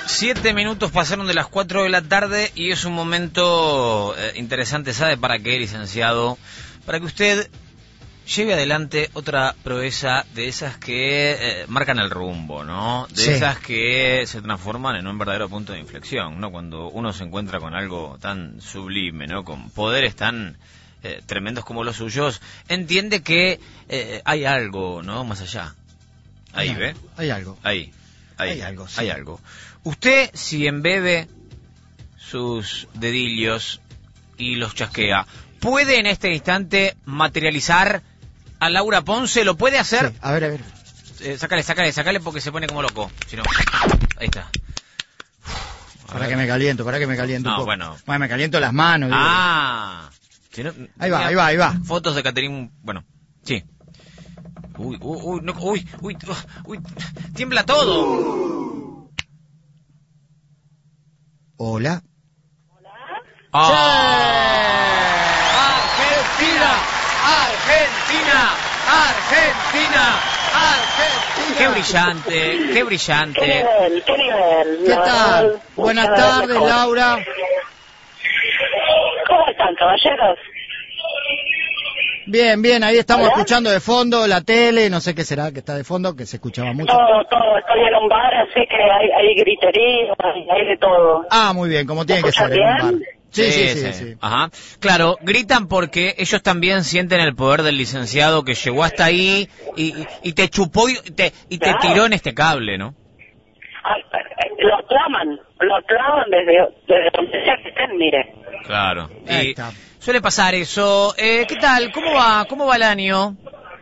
7 minutos pasaron de las 4 de la tarde y es un momento interesante, ¿sabe para qué, licenciado? Para que usted lleve adelante otra proeza de esas que marcan el rumbo, ¿no? De esas que se transforman en un verdadero punto de inflexión, ¿no? Cuando uno se encuentra con algo tan sublime, ¿no? Con poderes tan tremendos como los suyos, entiende que hay algo, ¿no? Más allá. Ahí, ¿ve? Hay algo. Hay algo, sí. Hay algo. Usted, si embebe sus dedillos y los chasquea, ¿puede en este instante materializar a Laura Ponce? ¿Lo puede hacer? Sí. A ver. Sácale porque se pone como loco. Si no, ahí está. Para que me caliento No, un poco. bueno. Me caliento las manos. Ah. Si no, ahí va. Fotos de Caterín, bueno, sí. Uy, tiembla todo. Hola. Argentina. Qué brillante. ¿Qué nivel? ¿Qué tal? Buenas tardes, Laura. ¿Cómo están, caballeros? Bien, ahí estamos ¿Hola? escuchando de fondo la tele, no sé qué será que está de fondo, que se escuchaba mucho. Todo. Estoy en un bar, así que hay gritería, hay de todo. Ah, muy bien, como tiene que ser en un bar. Sí. Ajá. Claro, gritan porque ellos también sienten el poder del licenciado que llegó hasta ahí y te chupó y te Claro. tiró en este cable, ¿no? Lo claman desde donde sea que estén, mire. Claro. Ahí Y está. suele pasar eso. ¿Qué tal? ¿Cómo va el año?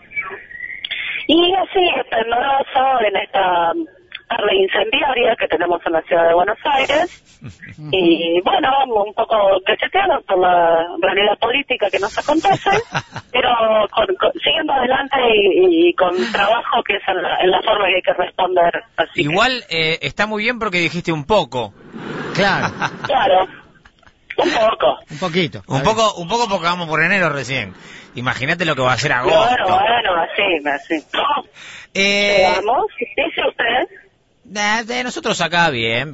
Y así, esplendoroso en esta tarde incendiaria que tenemos en la ciudad de Buenos Aires. Y bueno, un poco cacheteados por la realidad política que nos acontece, pero siguiendo adelante y con trabajo que es en la forma que hay que responder. Así Igual está muy bien porque dijiste un poco. Claro, claro, un poco. un poquito. Un poco porque vamos por enero recién. Imagínate lo que va a ser agosto. Bueno, así. Llegamos, dice usted. De nosotros acá, bien.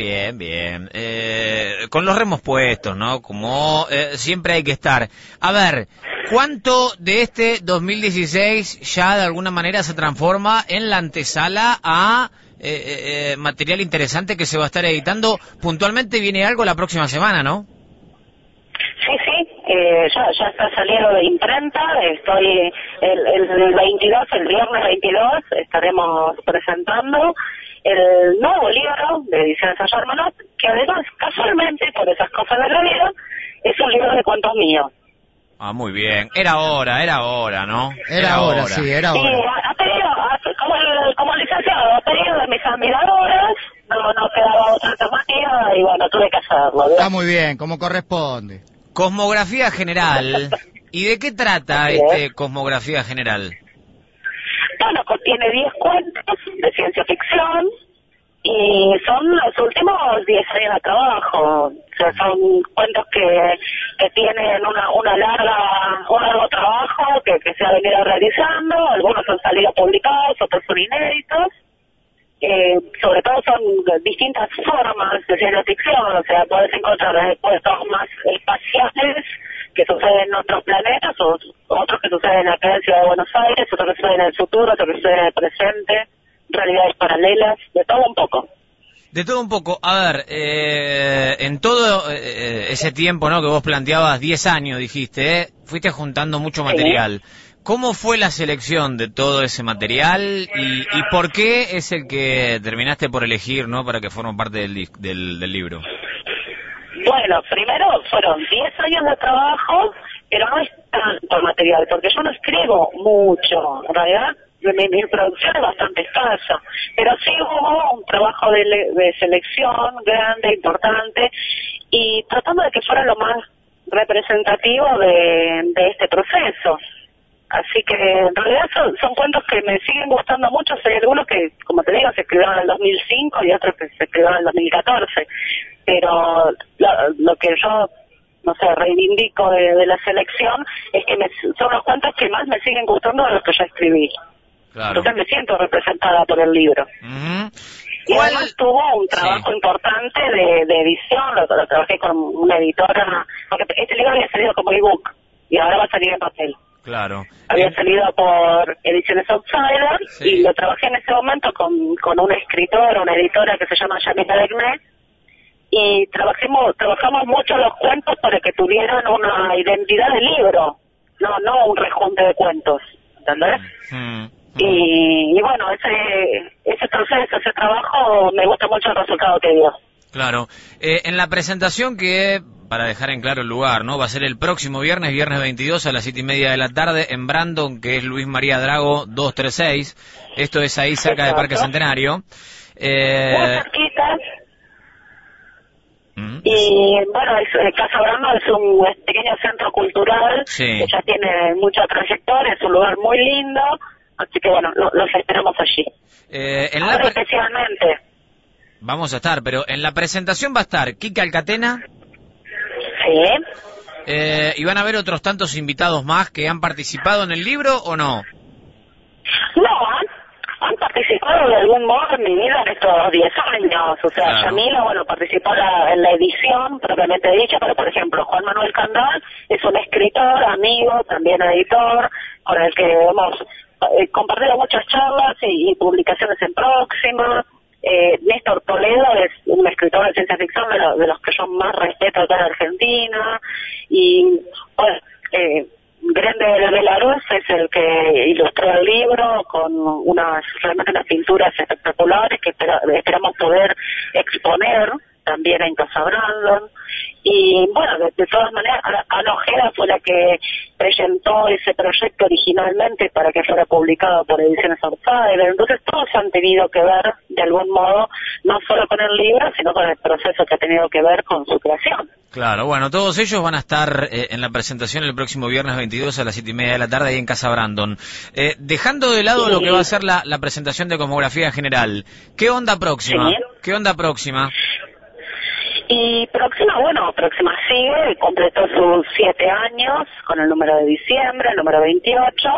Con los remos puestos, ¿no? Como siempre hay que estar. A ver, ¿cuánto de este 2016 ya de alguna manera se transforma en la antesala a material interesante que se va a estar editando? Puntualmente viene algo la próxima semana, ¿no? Sí, ya está saliendo de imprenta, estoy el 22, el viernes 22, estaremos presentando el nuevo libro de Ediciones Ayarmanot, que además, casualmente, por esas cosas de la vida, es un libro de cuentos míos. Ah, muy bien. Era hora, ¿no? Era hora. Y ha pedido, como licenciado, ha pedido de mis admiradoras, no quedaba otra alternativa, y bueno, tuve que hacerlo, ¿verdad? Está muy bien, como corresponde. Cosmografía general. ¿Y de qué trata Así es. Cosmografía general? Bueno, contiene 10 cuentos de ciencia ficción y son los últimos 10 años de trabajo. O sea, son cuentos que tienen un largo trabajo que se ha venido realizando. Algunos han salido publicados, otros son inéditos. Sobre todo son distintas formas de ciencia ficción. O sea, puedes encontrar cuentos más espaciales que suceden en otros planetas, o otros que suceden acá en la ciudad de Buenos Aires, otros que suceden en el futuro, otros que suceden en el presente, realidades paralelas, de todo un poco. De todo un poco. A ver, en todo ese tiempo, ¿no? Que vos planteabas 10 años, dijiste, fuiste juntando mucho material. ¿Cómo fue la selección de todo ese material y por qué es el que terminaste por elegir, ¿no? Para que forme parte del libro. Bueno, primero fueron 10 años de trabajo, pero no es tanto material, porque yo no escribo mucho, en realidad mi producción es bastante escasa, pero sí hubo un trabajo de selección grande, importante, y tratando de que fuera lo más representativo de este proceso. Así que en realidad son cuentos que me siguen gustando mucho. Hay algunos que, como te digo, se escribieron en el 2005 y otros que se escribieron en el 2014. Pero lo que yo, no sé, reivindico de la selección es que son los cuentos que más me siguen gustando de los que ya escribí. Claro. Entonces me siento representada por el libro. Y además tuvo un trabajo importante de edición, lo trabajé con una editora, porque este libro había salido como ebook y ahora va a salir en papel. Claro. Había salido por Ediciones Outsider y lo trabajé en ese momento con una escritora, una editora que se llama Yamila Degné, y trabajamos mucho los cuentos para que tuvieran una identidad de libro, no un rejunte de cuentos, ¿entendés? Y bueno, ese proceso, ese trabajo, me gusta mucho el resultado que dio. Claro. En la presentación que, para dejar en claro el lugar, ¿no? Va a ser el próximo viernes 22 a las 7:30 de la tarde en Brandon, que es Luis María Drago 236. Esto es ahí cerca del Parque Centenario. Muy cerquita. Y bueno, Casa Brandon es un pequeño centro cultural que ya tiene mucha trayectoria, es un lugar muy lindo. Así que bueno, los esperamos allí. Ahora especialmente. Vamos a estar, pero en la presentación va a estar Kika Alcatena. Sí. ¿Y van a haber otros tantos invitados más que han participado en el libro o no? No, han participado de algún modo en mi vida en estos 10 años. O sea, Yamila, bueno, participó en la edición propiamente dicha, pero por ejemplo, Juan Manuel Candal es un escritor, amigo, también editor, con el que hemos compartido muchas charlas y publicaciones en Próxima. Néstor Toledo es un escritor de ciencia ficción de los que yo más respeto acá en Argentina. Y bueno, Grande Belarus es el que ilustró el libro con realmente unas pinturas espectaculares que esperamos poder exponer también en Casa Brandon. Y bueno, de todas maneras, Ana Ojeda fue la que presentó ese proyecto originalmente para que fuera publicado por Ediciones Outsider. Entonces todos han tenido que ver, de algún modo, no solo con el libro, sino con el proceso que ha tenido que ver con su creación. Claro, bueno, todos ellos van a estar en la presentación el próximo viernes 22 a las 7:30 de la tarde ahí en Casa Brandon. Dejando de lado lo que va a ser la presentación de Cosmografía General, ¿qué onda próxima? ¿Qué onda próxima? Y Próxima sigue, completó sus 7 años con el número de diciembre, el número 28,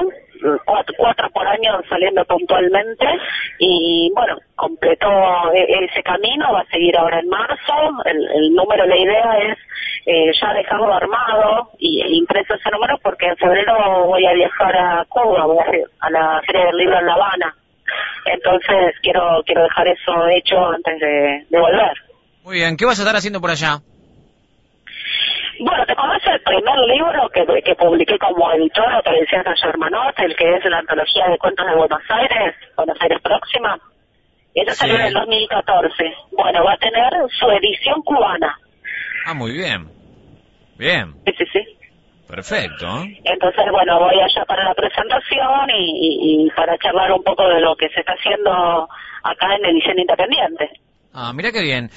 4 por año saliendo puntualmente, y bueno, completó ese camino, va a seguir ahora en marzo. El número, la idea es ya dejarlo armado y impreso ese número, porque en febrero voy a viajar a Cuba, voy a la Feria del Libro en La Habana, entonces quiero dejar eso hecho antes de volver. Muy bien, ¿qué vas a estar haciendo por allá? Bueno, te conoce el primer libro que publiqué como editora para Ediciones Germanot, el que es la antología de cuentos de Buenos Aires Próxima. Eso salió en el 2014. Bueno, va a tener su edición cubana. Ah, muy bien. Bien. Sí. Perfecto. Entonces, bueno, voy allá para la presentación y para charlar un poco de lo que se está haciendo acá en Edición Independiente. Ah, mira qué bien.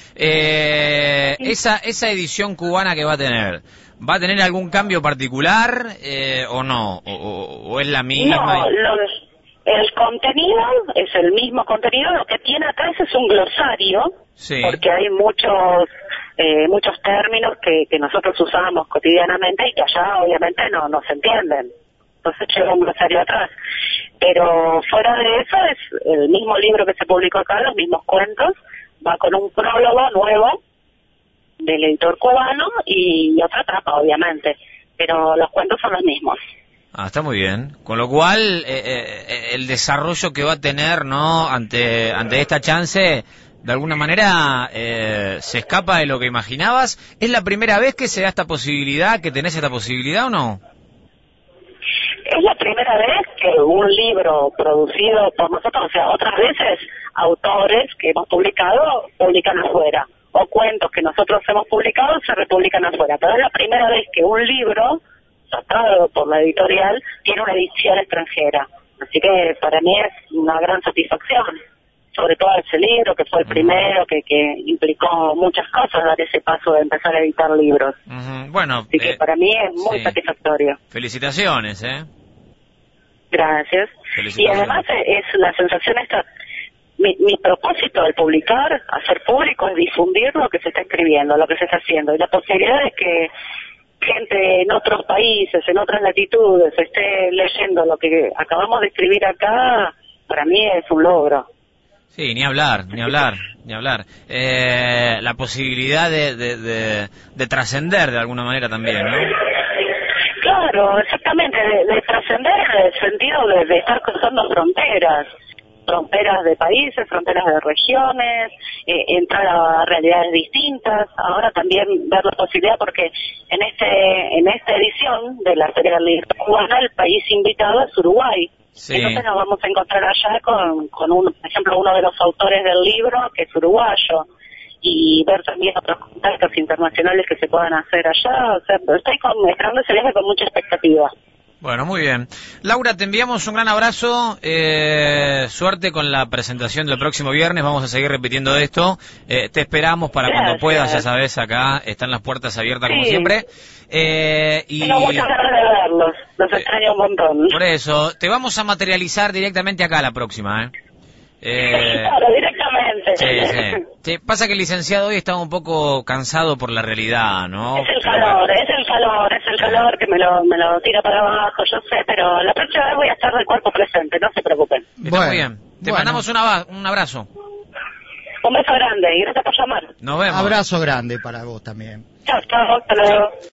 Esa edición cubana que va a tener algún cambio particular o no? ¿O es la misma? No, el contenido es el mismo contenido. Lo que tiene atrás es un glosario, porque hay muchos términos que nosotros usamos cotidianamente y que allá obviamente no se entienden. Entonces lleva un glosario atrás. Pero fuera de eso es el mismo libro que se publicó acá, los mismos cuentos. Va con un prólogo nuevo del editor cubano y otra tapa, obviamente, pero los cuentos son los mismos. Ah, está muy bien. Con lo cual, el desarrollo que va a tener, ¿no? Ante esta chance, de alguna manera, se escapa de lo que imaginabas. ¿Es la primera vez que se da esta posibilidad, que tenés esta posibilidad o no? Es la primera vez que un libro producido por nosotros, o sea, otras veces autores que hemos publicado publican afuera, o cuentos que nosotros hemos publicado se republican afuera, pero es la primera vez que un libro sacado por la editorial tiene una edición extranjera, así que para mí es una gran satisfacción, sobre todo ese libro que fue el primero que implicó muchas cosas, dar ese paso de empezar a editar libros. Bueno, así que para mí es muy satisfactorio. Felicitaciones, Gracias. Y además es la sensación esta, mi propósito al publicar, hacer público, es difundir lo que se está escribiendo, lo que se está haciendo, y la posibilidad es que gente en otros países, en otras latitudes, esté leyendo lo que acabamos de escribir acá, para mí es un logro. Sí, ni hablar, ni hablar, ni hablar. La posibilidad de trascender de alguna manera también, ¿no? Claro, exactamente, de trascender en el sentido de estar cruzando fronteras de países, fronteras de regiones, entrar a realidades distintas. Ahora también ver la posibilidad, porque en esta edición de la Feria del Libro Cubana el país invitado es Uruguay. Sí. Entonces nos vamos a encontrar allá con por ejemplo, uno de los autores del libro, que es uruguayo, y ver también otros contactos internacionales que se puedan hacer allá. O sea, estoy esperando ese viaje con mucha expectativa. Bueno, muy bien. Laura, te enviamos un gran abrazo, suerte con la presentación del próximo viernes, vamos a seguir repitiendo esto, te esperamos para cuando puedas, ya sabes, acá están las puertas abiertas como siempre. Tengo muchas ganas de verlos, los extraño un montón. Por eso, te vamos a materializar directamente acá la próxima, Claro, directamente. Sí. Sí, pasa que el licenciado hoy está un poco cansado por la realidad, ¿no? Es el calor que me lo tira para abajo, yo sé, pero la próxima vez voy a estar de cuerpo presente, no se preocupen. Está muy bien. Te mandamos un abrazo. Un beso grande y gracias por llamar. Nos vemos. Abrazo grande para vos también. Chao, hasta luego.